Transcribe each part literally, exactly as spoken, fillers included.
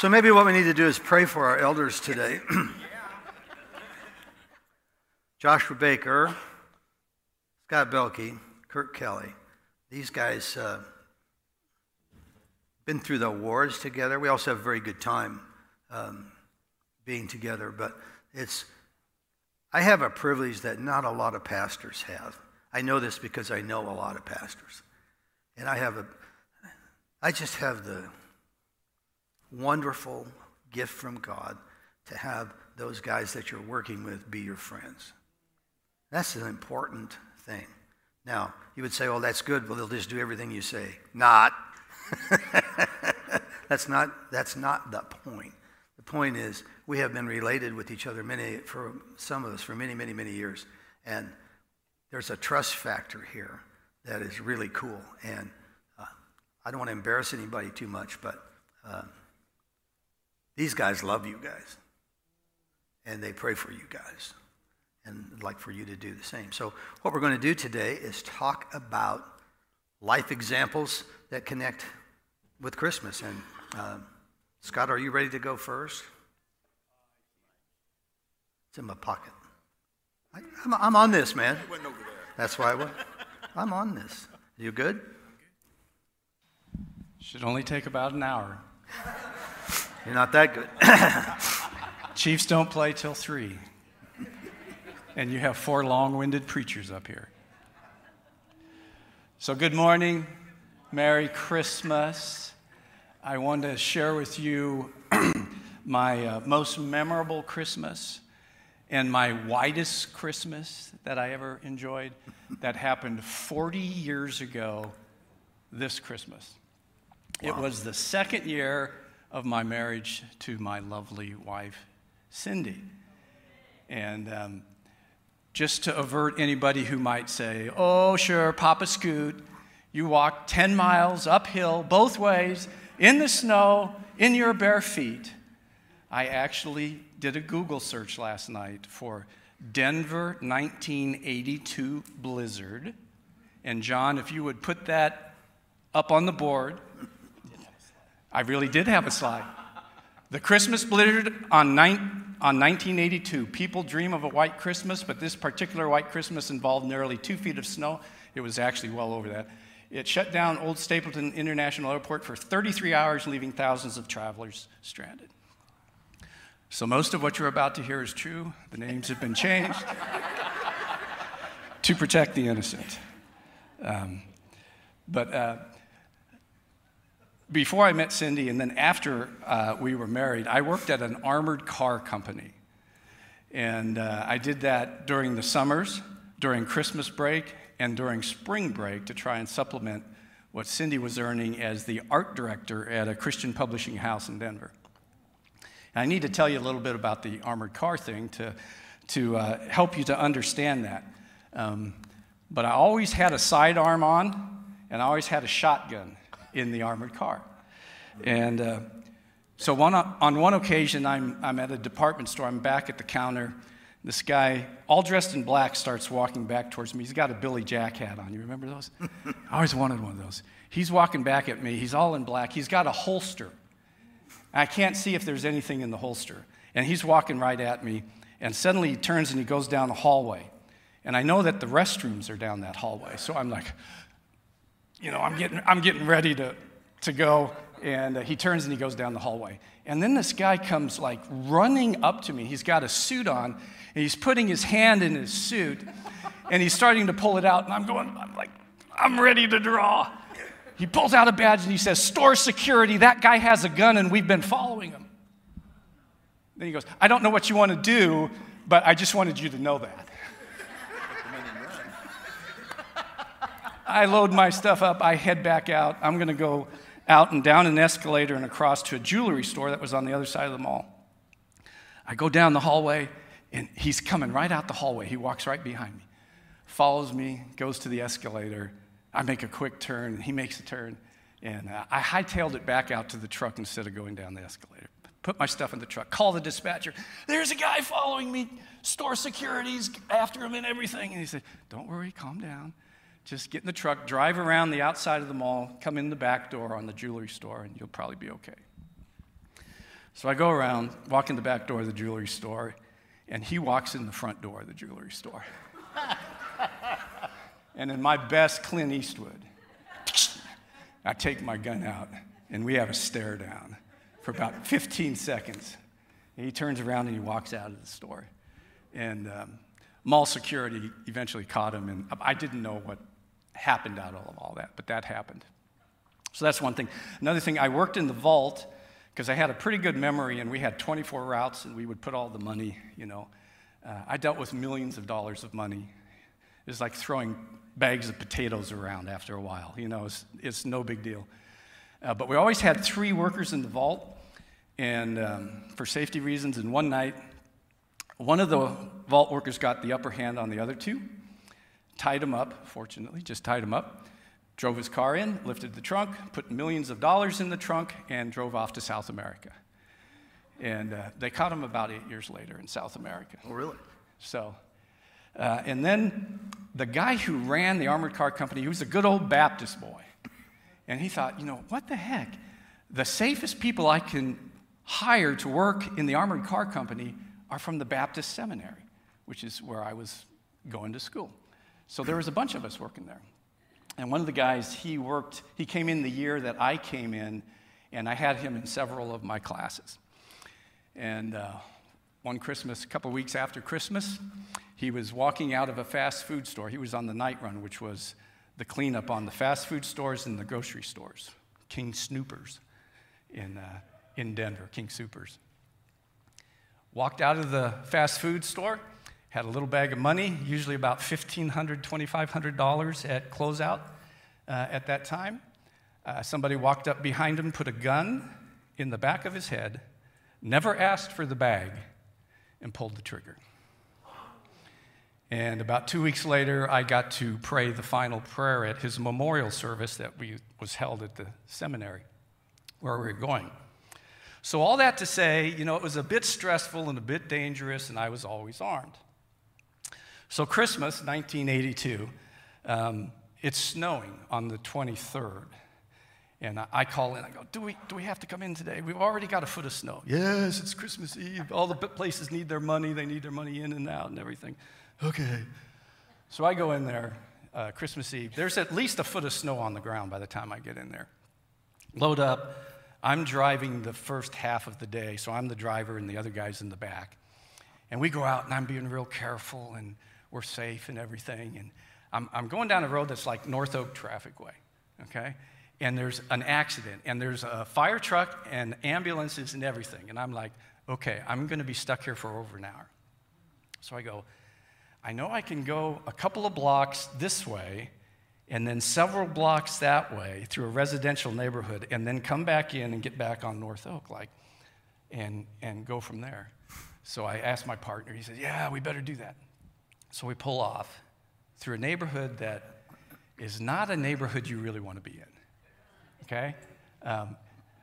So maybe what we need to do is pray for our elders today. Joshua Baker, Scott Belkey, Kurt Kelly. These guys uh, been through the wars together. We also have a very good time um, being together, but it's, I have a privilege that not a lot of pastors have. I know this because I know a lot of pastors. And I have a, I just have the wonderful gift from God to have those guys that you're working with be your friends. That's an important thing. Now, you would say, well, that's good. Well, they'll just do everything you say. Not. that's not. That's not the point. The point is we have been related with each other many, for some of us, for many, many, many years. And there's a trust factor here that is really cool. And uh, I don't want to embarrass anybody too much, but uh, these guys love you guys. And they pray for you guys. And I'd like for you to do the same. So what we're going to do today is talk about life examples that connect with Christmas. And uh, Scott, are you ready to go first? It's in my pocket. I, I'm, I'm on this, man. That's why I went. I'm on this. You good? Should only take about an hour. You're not that good. Chiefs don't play till three. And you have four long-winded preachers up here. So good morning. Merry Christmas. I want to share with you my uh, most memorable Christmas and my widest Christmas that I ever enjoyed that happened forty years ago this Christmas. Wow. It was the second year of my marriage to my lovely wife, Cindy. And um, just to avert anybody who might say, oh, sure, Papa Scoot, you walked ten miles uphill both ways in the snow in your bare feet. I actually did a Google search last night for Denver nineteen eighty-two blizzard. And John, if you would put that up on the board. I really did have a slide. The Christmas blizzard on, nine, on nineteen eighty-two. People dream of a white Christmas, but this particular white Christmas involved nearly two feet of snow. It was actually well over that. It shut down Old Stapleton International Airport for thirty-three hours, leaving thousands of travelers stranded. So most of what you're about to hear is true. The names have been changed to protect the innocent. Um, but uh, before I met Cindy, and then after uh, we were married, I worked at an armored car company. And uh, I did that during the summers, during Christmas break, and during spring break to try and supplement what Cindy was earning as the art director at a Christian publishing house in Denver. And I need to tell you a little bit about the armored car thing to, to uh, help you to understand that. Um, but I always had a sidearm on, and I always had a shotgun in the armored car. And uh, so one, on one occasion, I'm, I'm at a department store. I'm back at the counter. This guy, all dressed in black, starts walking back towards me. He's got a Billy Jack hat on. You remember those? I always wanted one of those. He's walking back at me. He's all in black. He's got a holster. I can't see if there's anything in the holster. And he's walking right at me. And suddenly he turns and he goes down the hallway. And I know that the restrooms are down that hallway. So I'm like, you know, I'm getting, I'm getting ready to, to go. And uh, he turns and he goes down the hallway. And then this guy comes like running up to me. He's got a suit on. And he's putting his hand in his suit. And he's starting to pull it out. And I'm going, I'm like, I'm ready to draw. He pulls out a badge and he says, store security, that guy has a gun and we've been following him. Then he goes, I don't know what you want to do, but I just wanted you to know that. I load my stuff up, I head back out. I'm going to go out and down an escalator and across to a jewelry store that was on the other side of the mall. I go down the hallway and he's coming right out the hallway. He walks right behind me, follows me, goes to the escalator. I make a quick turn, he makes a turn, and uh, I hightailed it back out to the truck instead of going down the escalator. Put my stuff in the truck, call the dispatcher. There's a guy following me, store security's after him and everything. And he said, don't worry, calm down. Just get in the truck, drive around the outside of the mall, come in the back door on the jewelry store, and you'll probably be okay. So I go around, walk in the back door of the jewelry store, and he walks in the front door of the jewelry store. And in my best Clint Eastwood, I take my gun out, and we have a stare down for about fifteen seconds. And he turns around and he walks out of the store. And um, mall security eventually caught him, and I didn't know what happened out of all that, but that happened. So that's one thing. Another thing, I worked in the vault because I had a pretty good memory, and we had twenty-four routes, and we would put all the money, you know. Uh, I dealt with millions of dollars of money. It was like throwing bags of potatoes around after a while. You know, it's, it's no big deal. Uh, but we always had three workers in the vault, and um, for safety reasons, and one night, one of the vault workers got the upper hand on the other two, tied him up, fortunately, just tied him up, drove his car in, lifted the trunk, put millions of dollars in the trunk, and drove off to South America. And uh, they caught him about eight years later in South America. Oh, really? So, uh, and then the guy who ran the armored car company, he was a good old Baptist boy. And he thought, you know, what the heck? The safest people I can hire to work in the armored car company are from the Baptist seminary, which is where I was going to school. So there was a bunch of us working there. And one of the guys, he worked, he came in the year that I came in, and I had him in several of my classes. And uh, one Christmas, a couple weeks after Christmas, he was walking out of a fast food store. He was on the night run, which was the cleanup on the fast food stores and the grocery stores, King Snoopers in, uh, in Denver, King Soopers. Walked out of the fast food store, had a little bag of money, usually about fifteen hundred dollars, twenty-five hundred dollars at closeout uh, at that time. Uh, somebody walked up behind him, put a gun in the back of his head, never asked for the bag, and pulled the trigger. And about two weeks later, I got to pray the final prayer at his memorial service that we, was held at the seminary where we were going. So all that to say, you know, it was a bit stressful and a bit dangerous, and I was always armed. So Christmas, nineteen eighty-two, um, it's snowing on the twenty-third. And I call in, I go, do we, do we have to come in today? We've already got a foot of snow. Yes, it's Christmas Eve. All the places need their money. They need their money in and out and everything. Okay. So I go in there, uh, Christmas Eve. There's at least a foot of snow on the ground by the time I get in there. Load up. I'm driving the first half of the day, so I'm the driver and the other guy's in the back. And we go out, and I'm being real careful, and we're safe and everything. And I'm, I'm going down a road that's like North Oak Traffic Way, okay? And there's an accident, and there's a fire truck and ambulances and everything. And I'm like, okay, I'm going to be stuck here for over an hour. So I go, I know I can go a couple of blocks this way and then several blocks that way through a residential neighborhood and then come back in and get back on North Oak, like, and, and go from there. So I asked my partner. He said, yeah, we better do that. So we pull off through a neighborhood that is not a neighborhood you really want to be in. Okay? Um,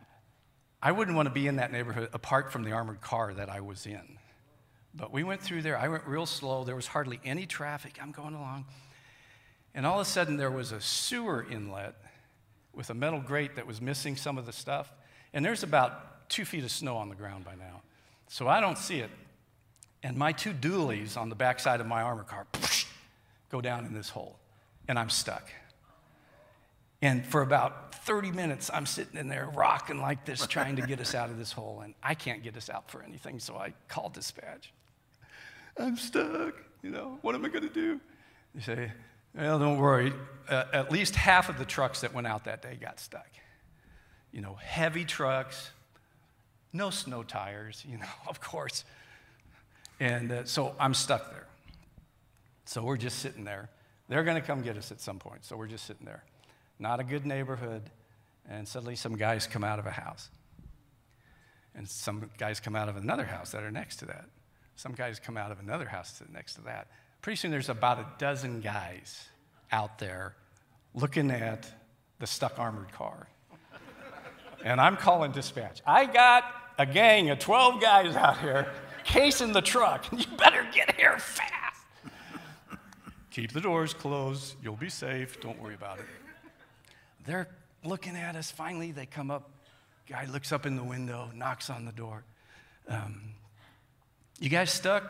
I wouldn't want to be in that neighborhood apart from the armored car that I was in. But we went through there. I went real slow. There was hardly any traffic. I'm going along. And all of a sudden, there was a sewer inlet with a metal grate that was missing some of the stuff. And there's about two feet of snow on the ground by now. So I don't see it. And my two dualies on the backside of my armored car go down in this hole. And I'm stuck. And for about thirty minutes, I'm sitting in there rocking like this, trying to get us out of this hole. And I can't get us out for anything, so I call dispatch. I'm stuck. You know, what am I going to do? They say, well, don't worry. Uh, at least half of the trucks that went out that day got stuck. You know, heavy trucks, no snow tires, you know, of course. And uh, so I'm stuck there. So we're just sitting there. They're going to come get us at some point, so we're just sitting there. Not a good neighborhood, and suddenly some guys come out of a house. And some guys come out of another house that are next to that. Some guys come out of another house next to that. Pretty soon there's about a dozen guys out there looking at the stuck armored car. And I'm calling dispatch. I got a gang of twelve guys out here casing the truck. You better get here fast. Keep the doors closed. You'll be safe. Don't worry about it. They're looking at us. Finally, they come up, Guy looks up in the window, knocks on the door. Um, you guys stuck?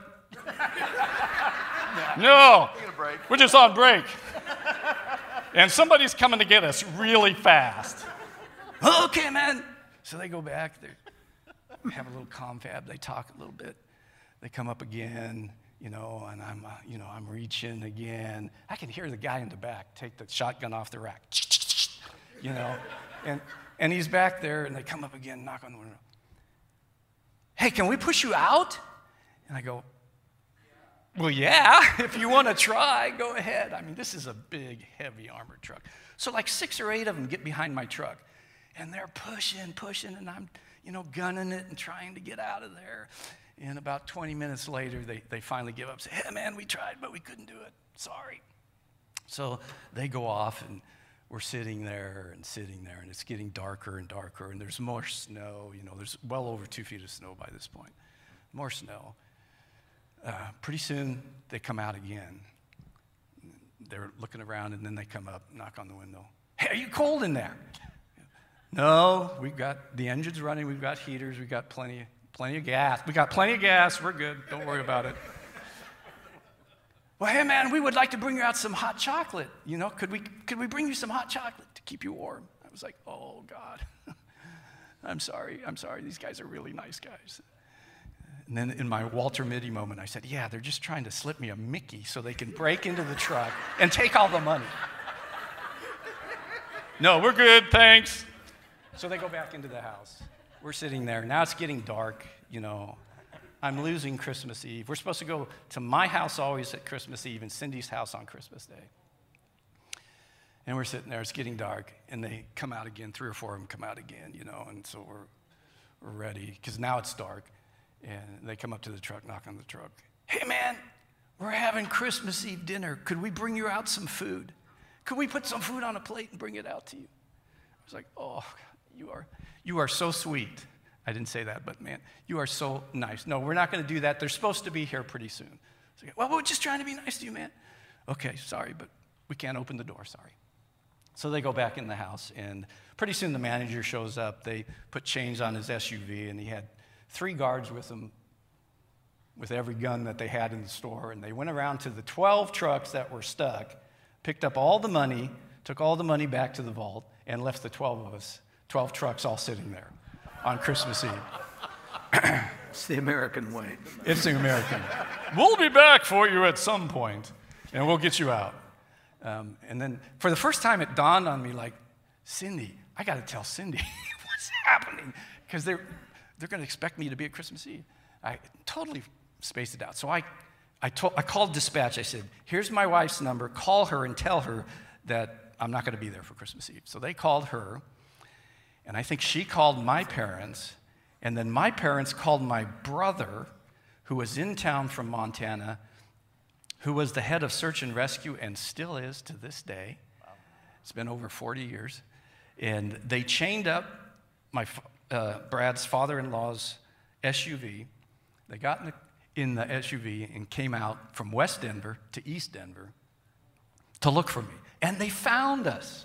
No, we're just on break. And somebody's coming to get us really fast. Okay, man. So they go back. They have a little confab. They talk a little bit. They come up again, you know, and I'm, uh, you know, I'm reaching again. I can hear the guy in the back take the shotgun off the rack, you know, and and he's back there, and they come up again, knock on the window. Hey, can we push you out? And I go, well, yeah, if you want to try, go ahead. I mean, this is a big, heavy armored truck. So like six or eight of them get behind my truck, and they're pushing, pushing, and I'm, you know, gunning it and trying to get out of there. And about twenty minutes later, they, they finally give up, say, hey, man, we tried, but we couldn't do it. Sorry. So they go off, and we're sitting there and sitting there, and it's getting darker and darker, and there's more snow. You know, there's well over two feet of snow by this point. More snow. Uh, pretty soon, they come out again. They're looking around, and then they come up, knock on the window. Hey, are you cold in there? No, we've got the engines running. We've got heaters. We've got plenty, plenty of gas. We got plenty of gas. We're good. Don't worry about it. Well, hey, man, we would like to bring you out some hot chocolate. You know, could we, could we bring you some hot chocolate to keep you warm? I was like, oh, God. I'm sorry. I'm sorry. These guys are really nice guys. And then in my Walter Mitty moment, I said, yeah, they're just trying to slip me a Mickey so they can break into the truck and take all the money. No, we're good, thanks. So they go back into the house. We're sitting there. Now it's getting dark, you know. I'm losing Christmas Eve. We're supposed to go to my house always at Christmas Eve and Cindy's house on Christmas Day. And we're sitting there. It's getting dark. And they come out again. Three or four of them come out again, you know. And so we're, we're ready because now it's dark. And they come up to the truck, knock on the truck. Hey, man, we're having Christmas Eve dinner. Could we bring you out some food? Could we put some food on a plate and bring it out to you? I was like, oh, you are, you are so sweet. I didn't say that, but man, you are so nice. No, we're not going to do that. They're supposed to be here pretty soon. So, well, we're just trying to be nice to you, man. Okay, sorry, but we can't open the door, sorry. So they go back in the house, and pretty soon the manager shows up. They put chains on his S U V, and he had three guards with them with every gun that they had in the store, and they went around to the twelve trucks that were stuck, picked up all the money, took all the money back to the vault, and left the twelve of us, twelve trucks all sitting there on Christmas Eve. It's the American way. It's the American. We'll be back for you at some point, and we'll get you out. Um, and then for the first time, it dawned on me, like, Cindy, I got to tell Cindy what's happening, because they're They're going to expect me to be at Christmas Eve. I totally spaced it out. So I, I, told, I called dispatch. I said, here's my wife's number. Call her and tell her that I'm not going to be there for Christmas Eve. So they called her, and I think she called my parents, and then my parents called my brother, who was in town from Montana, who was the head of search and rescue and still is to this day. Wow. It's been over forty years. And they chained up my Uh, Brad's father-in-law's S U V. They got in the, in the S U V and came out from West Denver to East Denver to look for me. And they found us,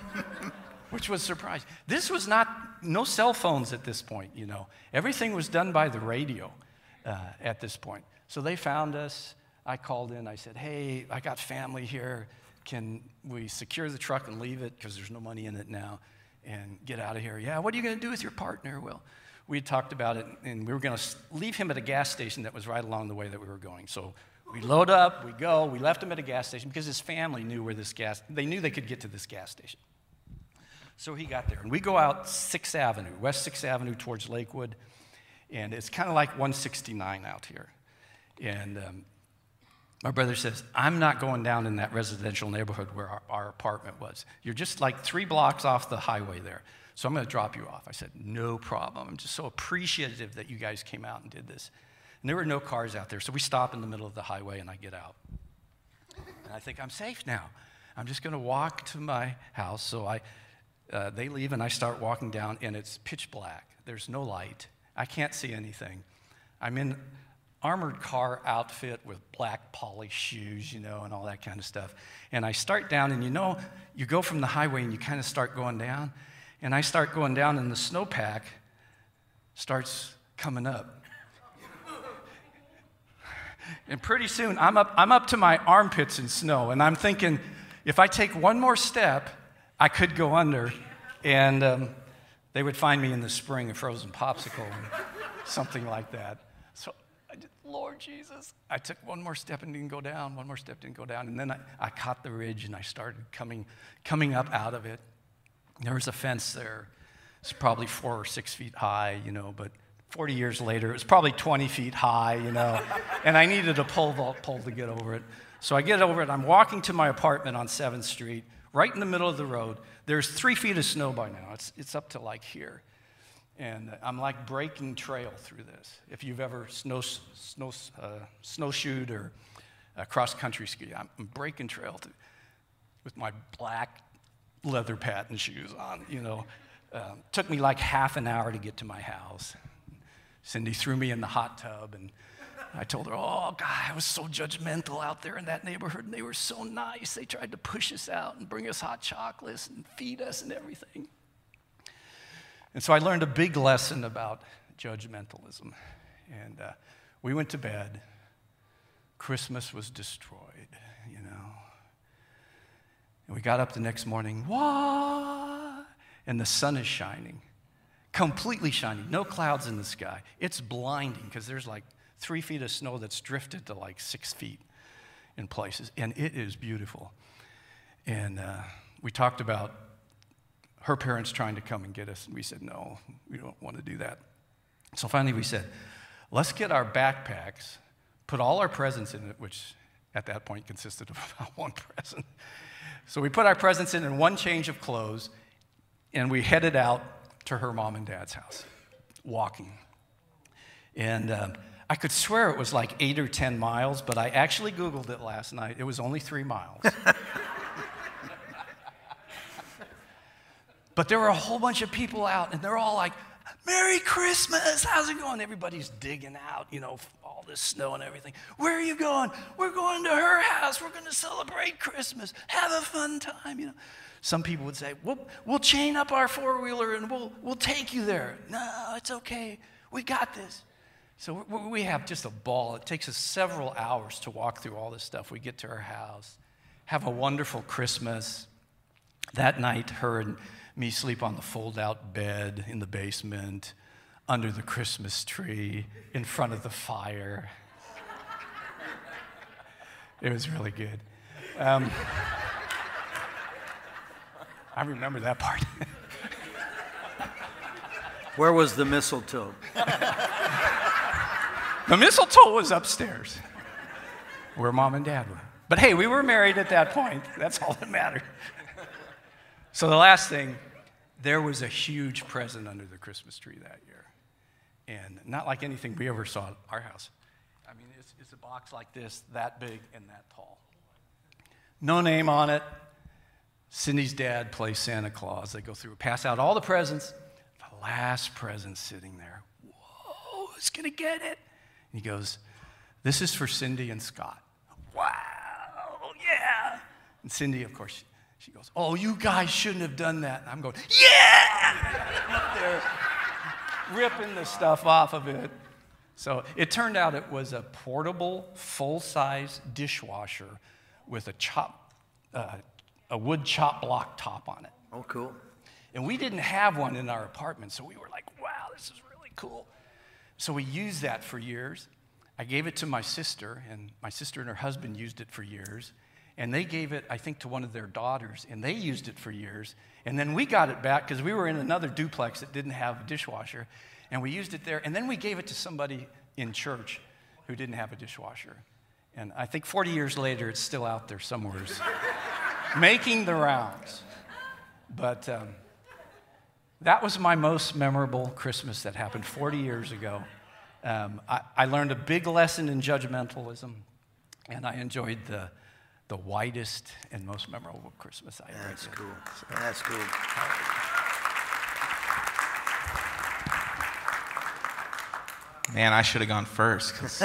which was surprising. This was not, no cell phones at this point, you know. Everything was done by the radio uh, at this point. So they found us. I called in. I said, hey, I got family here. Can we secure the truck and leave it because there's no money in it now? And get out of here. Yeah, what are you going to do with your partner? Well, we had talked about it, and we were going to leave him at a gas station that was right along the way that we were going. So we load up, we go, we left him at a gas station because his family knew where this gas, they knew they could get to this gas station. So he got there, and we go out sixth Avenue, West sixth Avenue towards Lakewood, and it's kind of like one sixty-nine out here. And um, my brother says, I'm not going down in that residential neighborhood where our, our apartment was. You're just like three blocks off the highway there. So I'm going to drop you off. I said, no problem. I'm just so appreciative that you guys came out and did this. And there were no cars out there. So we stop in the middle of the highway, and I get out. And I think, I'm safe now. I'm just going to walk to my house. So I, uh, they leave, and I start walking down, and it's pitch black. There's no light. I can't see anything. I'm in armored car outfit with black polished shoes, you know, and all that kind of stuff. And I start down, and you know, you go from the highway, and you kind of start going down, And I start going down, and the snowpack starts coming up. And pretty soon, I'm up, I'm up to my armpits in snow, and I'm thinking, if I take one more step, I could go under, and um, they would find me in the spring, a frozen popsicle, and something like that. So I did, Lord Jesus, I took one more step and didn't go down, one more step didn't go down, and then I, I caught the ridge, and I started coming, coming up out of it. There was a fence there. It's probably four or six feet high, you know, but forty years later, it was probably twenty feet high, you know, and I needed a pole vault pole to get over it. So I get over it. I'm walking to my apartment on seventh street, right in the middle of the road. There's three feet of snow by now. It's, it's up to like here. And I'm like breaking trail through this. If you've ever snow, snow, uh, snowshoed or uh, cross-country ski, I'm, I'm breaking trail to, with my black leather patent shoes on, you know. Um, took me like half an hour to get to my house. Cindy threw me in the hot tub, and I told her, oh, God, I was so judgmental out there in that neighborhood, and they were so nice. They tried to push us out and bring us hot chocolates and feed us and everything. And so I learned a big lesson about judgmentalism. And uh, we went to bed. Christmas was destroyed, you know. And we got up the next morning, what? And the sun is shining. Completely shining, no clouds in the sky. It's blinding because there's like three feet of snow that's drifted to like six feet in places, and it is beautiful. And uh, we talked about her parents trying to come and get us, and we said, no, we don't want to do that. So finally we said, let's get our backpacks, put all our presents in it, which at that point consisted of about one present. So we put our presents in and one change of clothes, and we headed out to her mom and dad's house, walking. And um, I could swear it was like eight or ten miles, but I actually Googled it last night. It was only three miles. But there were a whole bunch of people out, and they're all like, Merry Christmas, how's it going? Everybody's digging out, you know, all this snow and everything. Where are you going? We're going to her house. We're going to celebrate Christmas. Have a fun time, you know. Some people would say, we'll, we'll chain up our four-wheeler and we'll, we'll take you there. No, it's okay. We got this. So we, we have just a ball. It takes us several hours to walk through all this stuff. We get to her house, have a wonderful Christmas. That night, her and me sleep on the fold-out bed in the basement, under the Christmas tree, in front of the fire. It was really good. Um, I remember that part. Where was the mistletoe? The mistletoe was upstairs, where mom and dad were. But hey, we were married at that point. That's all that mattered. So the last thing, there was a huge present under the Christmas tree that year. And not like anything we ever saw at our house. I mean, it's, it's a box like this, that big and that tall. No name on it. Cindy's dad plays Santa Claus. They go through, pass out all the presents. The last present sitting there. Whoa, who's going to get it? And he goes, this is for Cindy and Scott. Wow, yeah. And Cindy, of course, she goes, oh, you guys shouldn't have done that. And I'm going, yeah! I'm up there ripping the stuff off of it. So it turned out it was a portable, full-size dishwasher with a chop, uh, a wood chop block top on it. Oh, cool. And we didn't have one in our apartment, so we were like, wow, this is really cool. So we used that for years. I gave it to my sister, and my sister and her husband used it for years. And they gave it, I think, to one of their daughters, and they used it for years. And then we got it back because we were in another duplex that didn't have a dishwasher, and we used it there. And then we gave it to somebody in church who didn't have a dishwasher. And I think forty years later, it's still out there somewhere, making the rounds. But um, that was my most memorable Christmas that happened forty years ago. Um, I, I learned a big lesson in judgmentalism, and I enjoyed the the widest and most memorable Christmas I ever That's did. cool. That's cool. Man, I should have gone first. 'Cause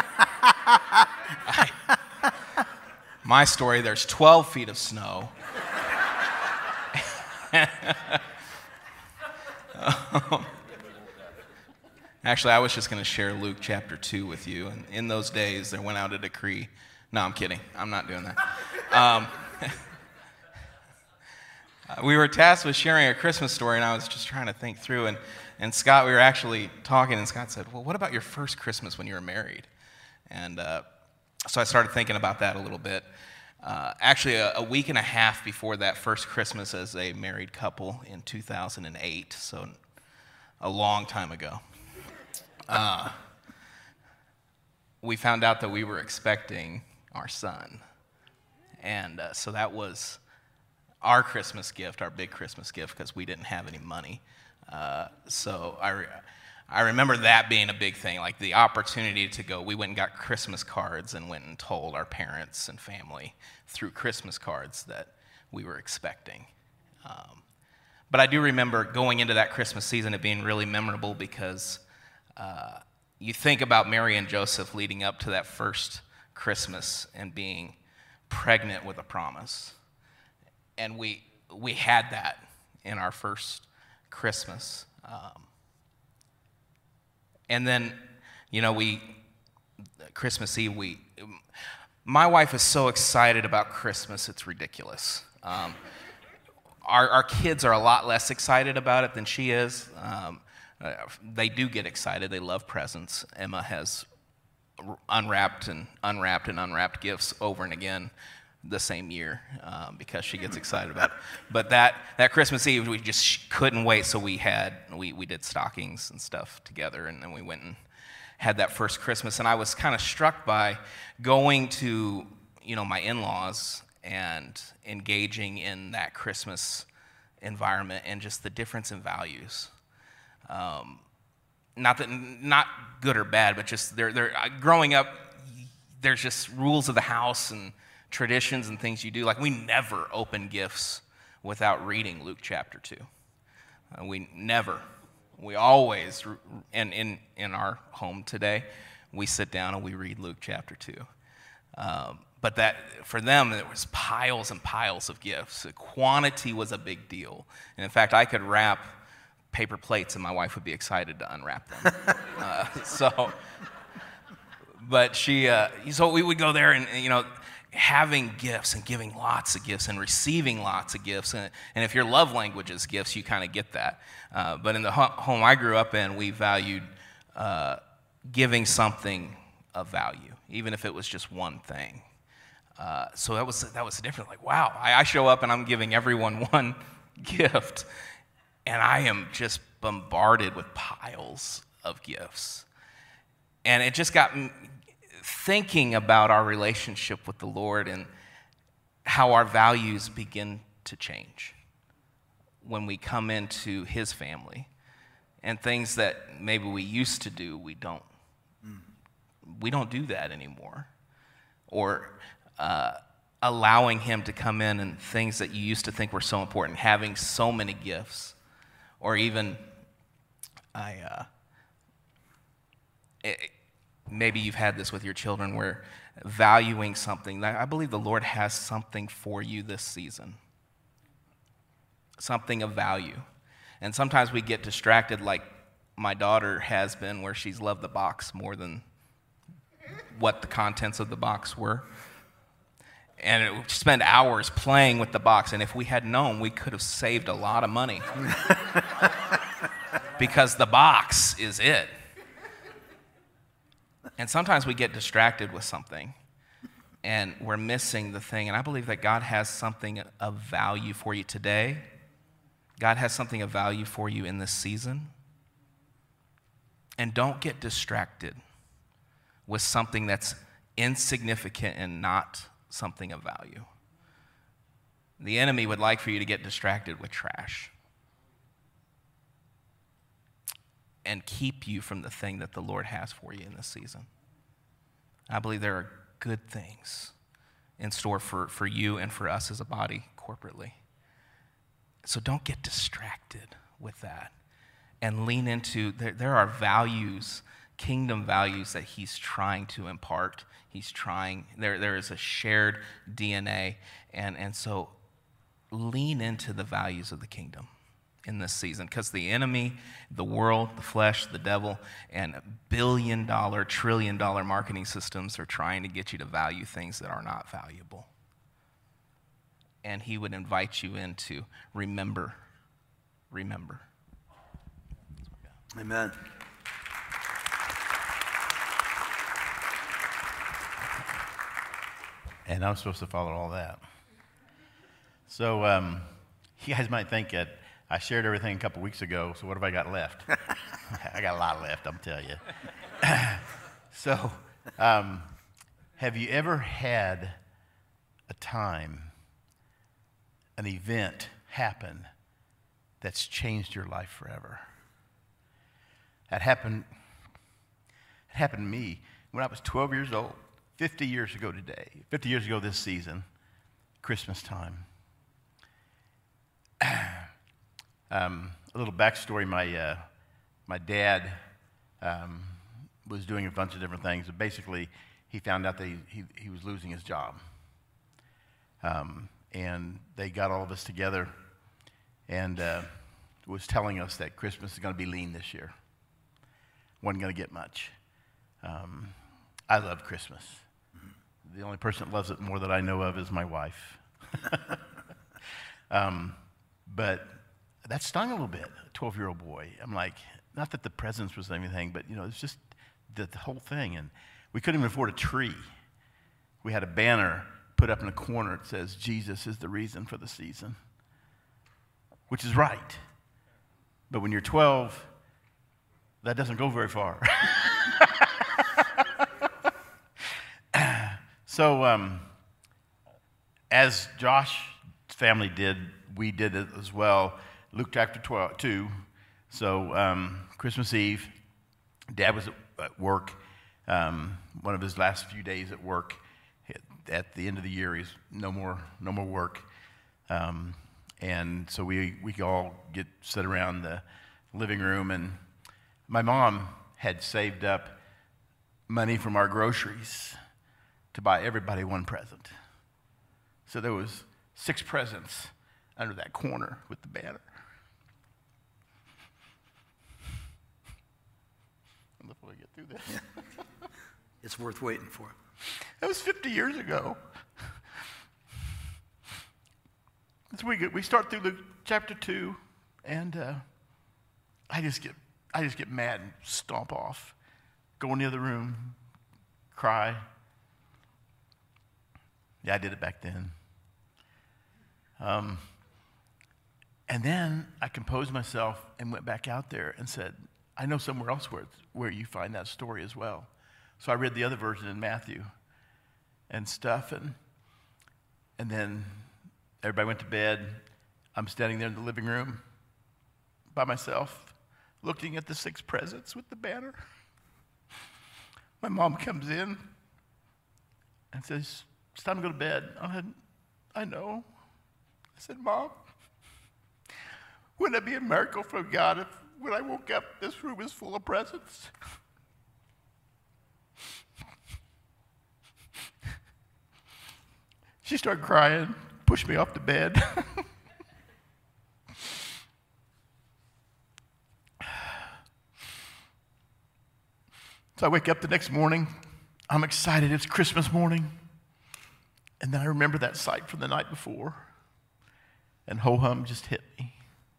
I, my story, there's twelve feet of snow. Um, actually, I was just going to share Luke chapter two with you. And in those days, there went out a decree. No, I'm kidding. I'm not doing that. Um, we were tasked with sharing a Christmas story, and I was just trying to think through. And, and Scott, we were actually talking, and Scott said, well, what about your first Christmas when you were married? And uh, so I started thinking about that a little bit. Uh, actually, a, a week and a half before that first Christmas as a married couple in two thousand eight, so a long time ago, uh, we found out that we were expecting our son. And uh, so that was our Christmas gift, our big Christmas gift, because we didn't have any money. Uh, so I, re- I remember that being a big thing, like the opportunity to go. We went and got Christmas cards and went and told our parents and family through Christmas cards that we were expecting. Um, but I do remember going into that Christmas season, it being really memorable because uh, you think about Mary and Joseph leading up to that first Christmas and being pregnant with a promise. And we we had that in our first Christmas. Um, and then, you know, we, Christmas Eve, we, my wife is so excited about Christmas, it's ridiculous. Um, our, our kids are a lot less excited about it than she is. Um, uh, they do get excited. They love presents. Emma has unwrapped and unwrapped and unwrapped gifts over and again the same year um, because she gets excited about it. But that, that Christmas Eve, we just couldn't wait, so we had, we, we did stockings and stuff together, and then we went and had that first Christmas. And I was kind of struck by going to, you know, my in-laws and engaging in that Christmas environment and just the difference in values. Um, not that, not good or bad, but just they're, they're, growing up, there's just rules of the house and traditions and things you do. Like, we never open gifts without reading Luke chapter two. Uh, we never. We always, and in, in our home today, we sit down and we read Luke chapter two. Um, but that, for them, it was piles and piles of gifts. The quantity was a big deal. And in fact, I could wrap paper plates and my wife would be excited to unwrap them. uh, so, but she, uh, so we would go there and, you know, having gifts and giving lots of gifts and receiving lots of gifts. And, and if your love language is gifts, you kind of get that. Uh, but in the ho- home I grew up in, we valued uh, giving something of value, even if it was just one thing. Uh, so that was that was different. Like, wow, I, I show up and I'm giving everyone one gift, and I am just bombarded with piles of gifts. And it just got me thinking about our relationship with the Lord and how our values begin to change when we come into His family, and things that maybe we used to do, we don't. We don't do that anymore. Or uh, allowing Him to come in and things that you used to think were so important, having so many gifts, or even I. Uh, it, Maybe you've had this with your children where valuing something. I believe the Lord has something for you this season, something of value. And sometimes we get distracted like my daughter has been, where she's loved the box more than what the contents of the box were. And it would spend hours playing with the box. And if we had known, we could have saved a lot of money because the box is it. And sometimes we get distracted with something and we're missing the thing. And I believe that God has something of value for you today. God has something of value for you in this season. And don't get distracted with something that's insignificant and not something of value. The enemy would like for you to get distracted with trash and keep you from the thing that the Lord has for you in this season. I believe there are good things in store for, for you and for us as a body corporately. So don't get distracted with that, and lean into, there, there are values, kingdom values that He's trying to impart. He's trying, there, there is a shared D N A, and, and so lean into the values of the kingdom in this season because the enemy, the world, the flesh, the devil, and billion dollar, trillion dollar marketing systems are trying to get you to value things that are not valuable. And he would invite you into remember, remember. Amen. And I'm supposed to follow all that. So um, you guys might think that I shared everything a couple weeks ago, so what have I got left? I got a lot left, I'm telling you. So um, have you ever had a time, an event happen that's changed your life forever? That happened, it happened to me when I was twelve years old, fifty years ago today, fifty years ago this season, Christmas time. Um, a little backstory, my, uh, my dad um, was doing a bunch of different things. But basically, he found out that he, he, he was losing his job. Um, and they got all of us together and uh, was telling us that Christmas is going to be lean this year. Wasn't going to get much. Um, I love Christmas. The only person that loves it more that I know of is my wife. um, but that stung a little bit, a twelve-year-old boy. I'm like, not that the presents was anything, but, you know, it's just the, the whole thing. And we couldn't even afford a tree. We had a banner put up in a corner that says, Jesus is the reason for the season, which is right. But when you're twelve, that doesn't go very far. So um, as Josh's family did, we did it as well. Luke chapter twelve, two. So um, Christmas Eve, Dad was at work, um, one of his last few days at work. At the end of the year, he's no more, no more work. Um, and so we, we all get sit around the living room, and my mom had saved up money from our groceries to buy everybody one present. So there was six presents under that corner with the banner. Before we get through this. Yeah. It's worth waiting for. That was fifty years ago. So we get, we start through Luke chapter two, and uh, I just get I just get mad and stomp off, go in the other room, cry. Yeah, I did it back then. Um, and then I composed myself and went back out there and said, I know somewhere else where, it's, where you find that story as well. So I read the other version in Matthew and stuff, and, and then everybody went to bed. I'm standing there in the living room by myself, looking at the six presents with the banner. My mom comes in and says, it's time to go to bed. I said, I know. I said, Mom, wouldn't it be a miracle from God if when I woke up, this room was full of presents? She started crying, pushed me off the bed. So I wake up the next morning. I'm excited. It's Christmas morning. And then I remember that sight from the night before. And ho-hum just hit me.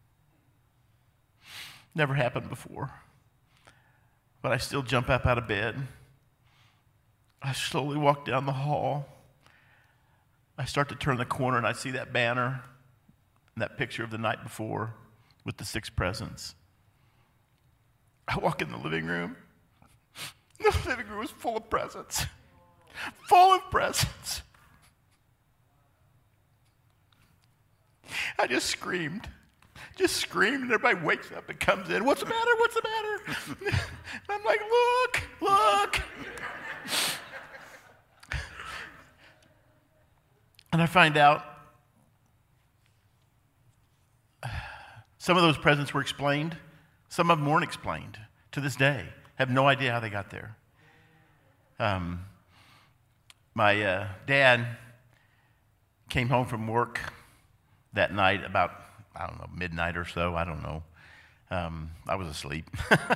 Never happened before. But I still jump up out of bed. I slowly walk down the hall. I start to turn the corner and I see that banner and that picture of the night before with the six presents. I walk in the living room. The living room was full of presents. Full of presents. I just screamed. Just screamed, and everybody wakes up and comes in. What's the matter? What's the matter? And I'm like, look, look. And I find out some of those presents were explained. Some of them weren't explained to this day. Have no idea how they got there. Um, my uh, dad came home from work that night about I don't know, midnight or so. I don't know. Um, I was asleep.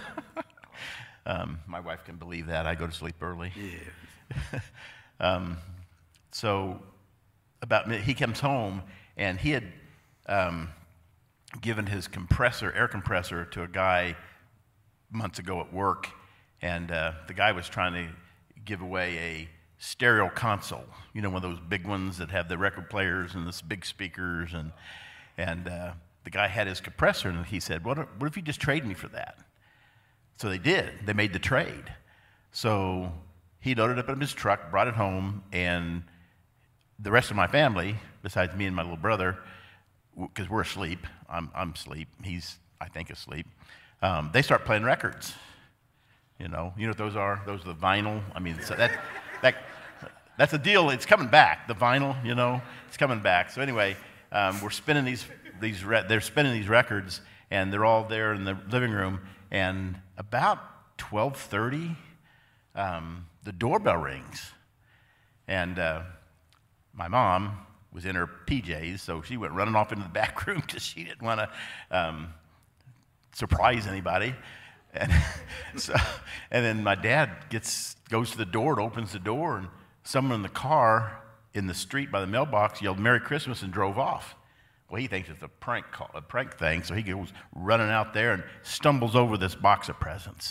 um, my wife can believe that. I go to sleep early. Yeah. um, so about he comes home, and he had um, given his compressor, air compressor, to a guy months ago at work, and uh, the guy was trying to give away a stereo console, you know, one of those big ones that have the record players and this big speakers, and and uh, the guy had his compressor, and he said, what, what if you just trade me for that? So they did. They made the trade. So he loaded up in his truck, brought it home, and the rest of my family, besides me and my little brother, because we're asleep, I'm, I'm asleep, he's, I think, asleep, um, they start playing records. You know, you know what those are? Those are the vinyl. I mean, so that, that, that's a deal. It's coming back. The vinyl, you know, it's coming back. So anyway, um, we're spinning these, these re- they're spinning these records, and they're all there in the living room. And about twelve thirty, um, the doorbell rings, and uh, my mom was in her P Js, so she went running off into the back room because she didn't want to um, surprise anybody. And so, and then my dad gets goes to the door and opens the door, and someone in the car in the street by the mailbox yelled "Merry Christmas" and drove off. Well, he thinks it's a prank call, a prank thing, so he goes running out there and stumbles over this box of presents,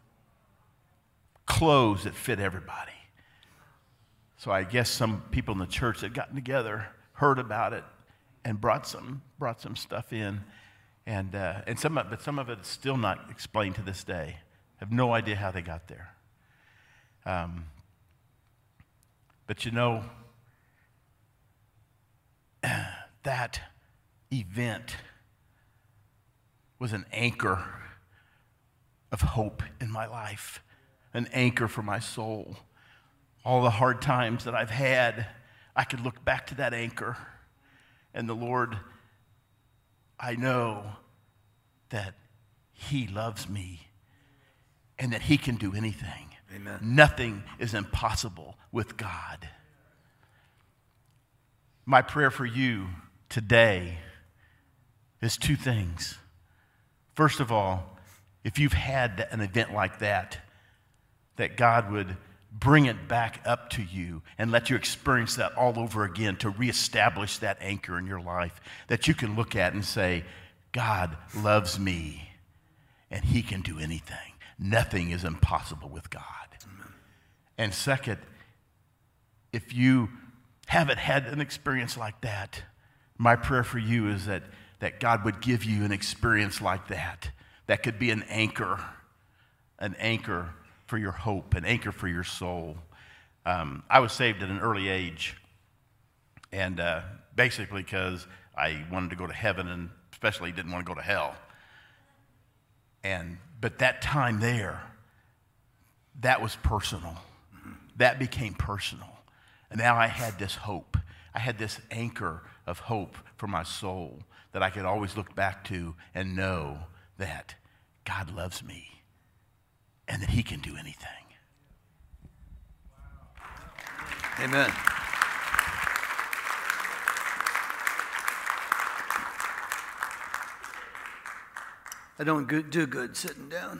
clothes that fit everybody. So I guess some people in the church had gotten together, heard about it, and brought some brought some stuff in. And, uh, and some of, but some of it is still not explained to this day. I have no idea how they got there. Um, but you know, that event was an anchor of hope in my life, an anchor for my soul. All the hard times that I've had, I could look back to that anchor, and the Lord, I know that He loves me and that He can do anything. Amen. Nothing is impossible with God. My prayer for you today is two things. First of all, if you've had an event like that, that God would bring it back up to you and let you experience that all over again to reestablish that anchor in your life that you can look at and say, God loves me and He can do anything. Nothing is impossible with God. Amen. And second, if you haven't had an experience like that, my prayer for you is that, that God would give you an experience like that, that could be an anchor, an anchor for your hope, an anchor for your soul. Um, I was saved at an early age, and uh, basically because I wanted to go to heaven and especially didn't want to go to hell. And but that time there, that was personal. That became personal. And now I had this hope. I had this anchor of hope for my soul that I could always look back to and know that God loves me and that He can do anything. Amen. I don't go- do good sitting down.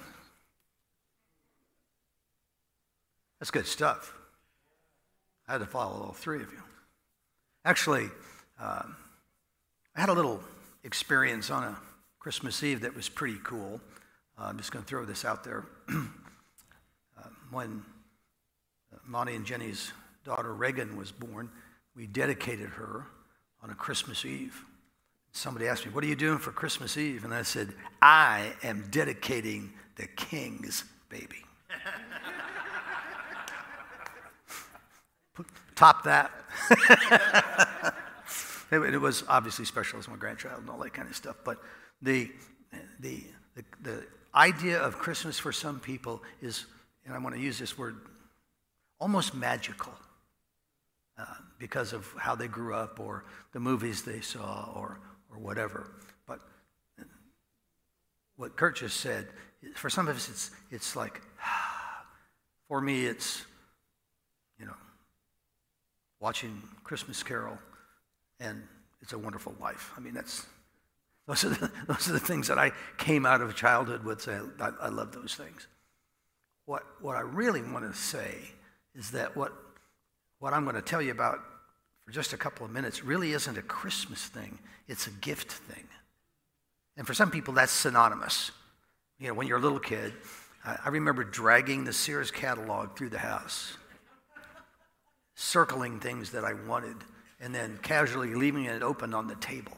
That's good stuff. I had to follow all three of you. Actually, uh, I had a little experience on a Christmas Eve that was pretty cool. Uh, I'm just going to throw this out there. uh, when Monty and Jenny's daughter Reagan was born, we dedicated her on a Christmas Eve. Somebody asked me, what are you doing for Christmas Eve? And I said, I am dedicating the King's baby. Top that. It was obviously special as my grandchild and all that kind of stuff. But the, the, the, the idea of Christmas for some people is, and I want to use this word, almost magical. Uh, because of how they grew up or the movies they saw or or whatever. But what Kurt just said, for some of us it's it's like, for me it's, you know, watching Christmas Carol and It's a Wonderful Life. I mean, that's Those are the, those are the things that I came out of childhood with. Say, I, I love those things. What, what I really want to say is that what, what I'm going to tell you about for just a couple of minutes really isn't a Christmas thing. It's a gift thing. And for some people, that's synonymous. You know, when you're a little kid, I, I remember dragging the Sears catalog through the house, circling things that I wanted, and then casually leaving it open on the table.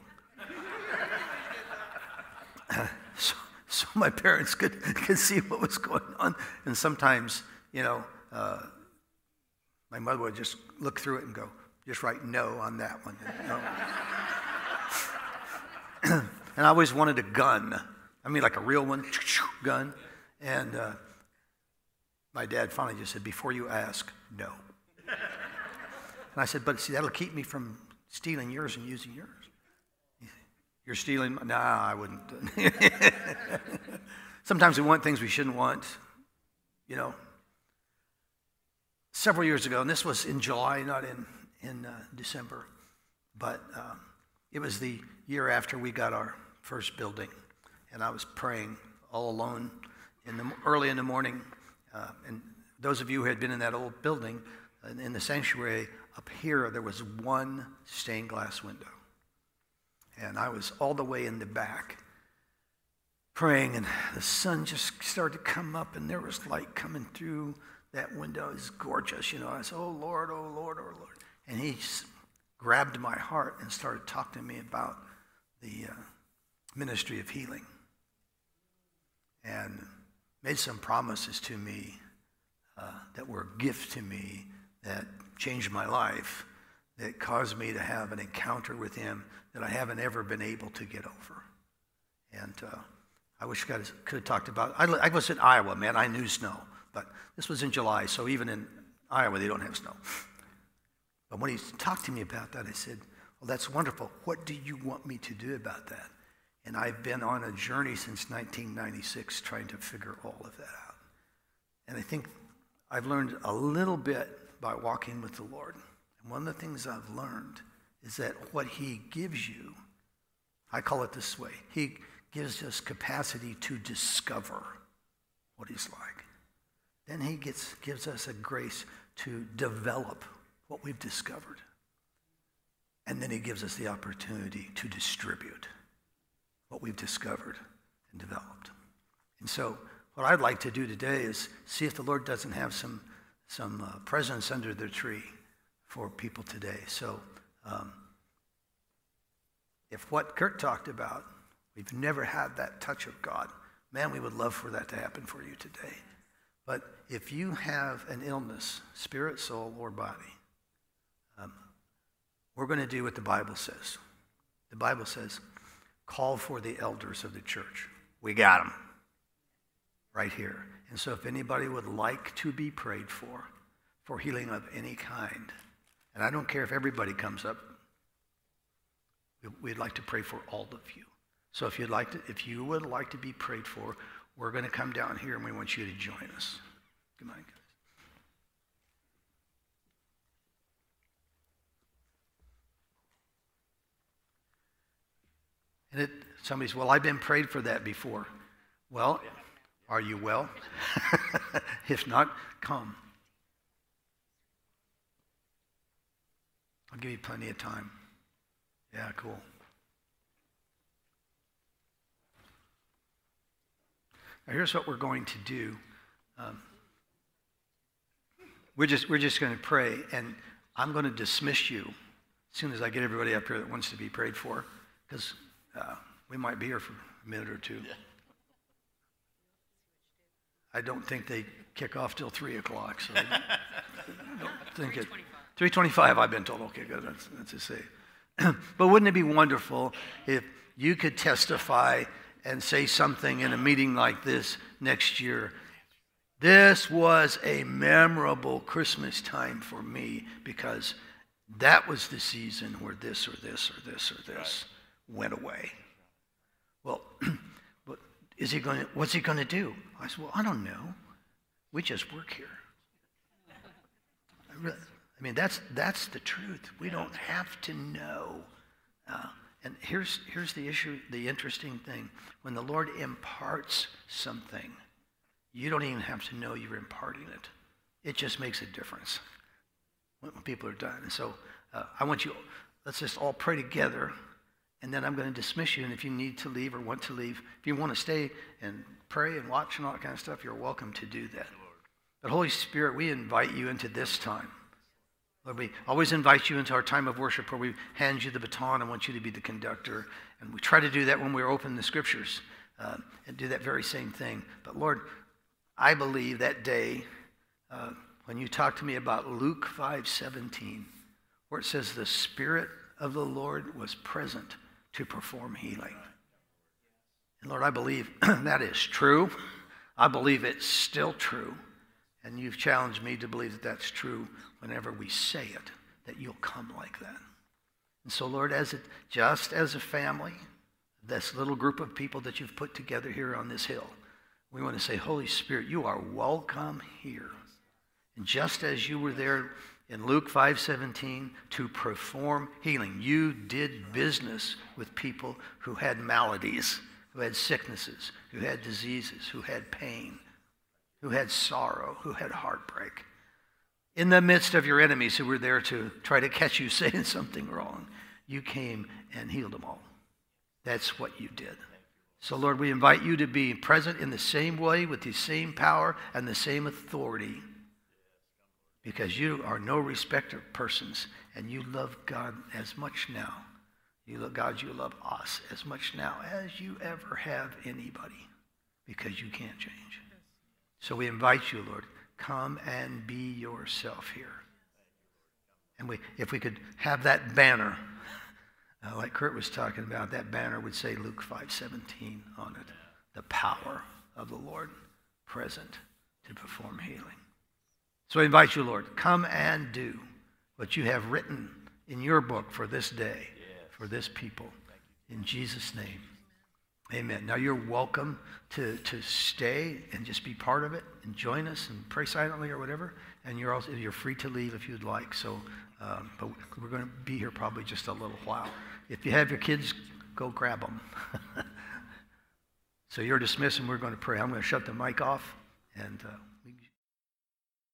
so, so my parents could, could see what was going on. And sometimes, you know, uh, my mother would just look through it and go, just write no on that one. No. And I always wanted a gun. I mean, like a real one, gun. And uh, my dad finally just said, before you ask, no. And I said, but see, that'll keep me from stealing yours and using yours. You're stealing? Nah, I wouldn't. Sometimes we want things we shouldn't want, you know. Several years ago, and this was in July, not in, in uh, December, but uh, it was the year after we got our first building, and I was praying all alone in the, early in the morning. Uh, and those of you who had been in that old building, in, in the sanctuary up here, there was one stained glass window. And I was all the way in the back praying, and the sun just started to come up, and there was light coming through that window. It was gorgeous, you know. I said, oh, Lord, oh, Lord, oh, Lord. And he grabbed my heart and started talking to me about the uh, ministry of healing and made some promises to me uh, that were a gift to me that changed my life, that caused me to have an encounter with him that I haven't ever been able to get over. And uh, I wish I could have talked about it. I, I was in Iowa, man. I knew snow. But this was in July, so even in Iowa, they don't have snow. But when he talked to me about that, I said, well, that's wonderful. What do you want me to do about that? And I've been on a journey since nineteen ninety-six trying to figure all of that out. And I think I've learned a little bit by walking with the Lord. And one of the things I've learned is that what he gives you, I call it this way, he gives us capacity to discover what he's like. Then he gets, gives us a grace to develop what we've discovered. And then he gives us the opportunity to distribute what we've discovered and developed. And so what I'd like to do today is see if the Lord doesn't have some, some uh, presents under the tree for people today. So um, if what Kurt talked about, we've never had that touch of God, man, we would love for that to happen for you today. But if you have an illness, spirit, soul, or body, um, we're going to do what the Bible says. The Bible says, call for the elders of the church. We got them right here. And so if anybody would like to be prayed for, for healing of any kind, and I don't care if everybody comes up, we'd like to pray for all of you. So if you'd like to, if you would like to be prayed for, we're going to come down here and we want you to join us. Good night, guys. And it, somebody says, well, I've been prayed for that before. Well, are you well? If not, come. I'll give you plenty of time. Yeah, cool. Now here's what we're going to do. Um, we're just we're just going to pray, and I'm going to dismiss you as soon as I get everybody up here that wants to be prayed for, because uh, we might be here for a minute or two. Yeah. I don't think they kick off till three o'clock, so I don't think it. three twenty-five, I've been told. Okay, good. That's that's to say. But wouldn't it be wonderful if you could testify and say something in a meeting like this next year? This was a memorable Christmas time for me because that was the season where this or this or this or this right. went away. Well, but is he going to, what's he going to do? I said, well, I don't know. We just work here. I, really, I mean, that's that's the truth. We don't have to know. Uh, And here's, here's the issue, the interesting thing. When the Lord imparts something, you don't even have to know you're imparting it. It just makes a difference when people are done. And so uh, I want you, let's just all pray together, and then I'm going to dismiss you. And if you need to leave or want to leave, if you want to stay and pray and watch and all that kind of stuff, you're welcome to do that. But Holy Spirit, we invite you into this time. Lord, we always invite you into our time of worship where we hand you the baton and want you to be the conductor. And we try to do that when we open the scriptures uh, and do that very same thing. But Lord, I believe that day uh, when you talked to me about Luke five seventeen, where it says the Spirit of the Lord was present to perform healing. And Lord, I believe that is true. I believe it's still true. And you've challenged me to believe that that's true whenever we say it, that you'll come like that. And so, Lord, as it, just as a family, this little group of people that you've put together here on this hill, we want to say, Holy Spirit, you are welcome here. And just as you were there in Luke five seventeen to perform healing, you did business with people who had maladies, who had sicknesses, who had diseases, who had pain, who had sorrow, who had heartbreak. In the midst of your enemies who were there to try to catch you saying something wrong, you came and healed them all. That's what you did. So, Lord, we invite you to be present in the same way with the same power and the same authority, because you are no respecter of persons, and you love God as much now. You love God, you love us as much now as you ever have anybody, because you can't change. So we invite you, Lord, come and be yourself here. And we, if we could have that banner, uh, like Kurt was talking about, that banner would say Luke five seventeen on it. The power of the Lord present to perform healing. So I invite you, Lord, come and do what you have written in your book for this day, for this people. In Jesus' name. Amen. Now you're welcome to, to stay and just be part of it and join us and pray silently or whatever. And you're also you're free to leave if you'd like. So, um, but we're going to be here probably just a little while. If you have your kids, go grab them. So you're dismissed, and we're going to pray. I'm going to shut the mic off, and uh,